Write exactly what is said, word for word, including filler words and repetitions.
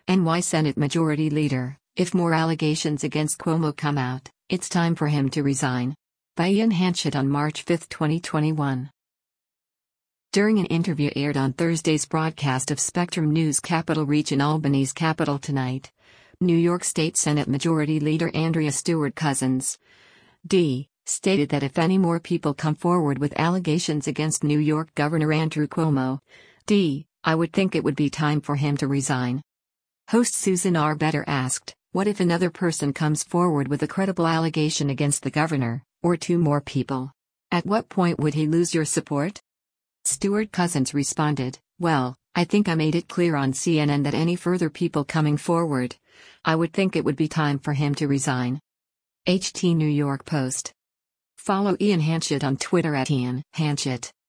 N Y Senate Majority Leader, if more allegations against Cuomo come out, it's time for him to resign. By Ian Hanchett on March fifth, twenty twenty-one. During an interview aired on Thursday's broadcast of Spectrum News Capitol Reach in Albany's Capitol Tonight, New York State Senate Majority Leader Andrea Stewart Cousins, D., stated that if any more people come forward with allegations against New York Governor Andrew Cuomo, D., I would think it would be time for him to resign. Host Susan Arbetter asked, what if another person comes forward with a credible allegation against the governor, or two more people? At what point would he lose your support? Stewart Cousins responded, well, I think I made it clear on C N N that any further people coming forward, I would think it would be time for him to resign. H T New York Post. Follow Ian Hanchett on Twitter at Ian Hanchett.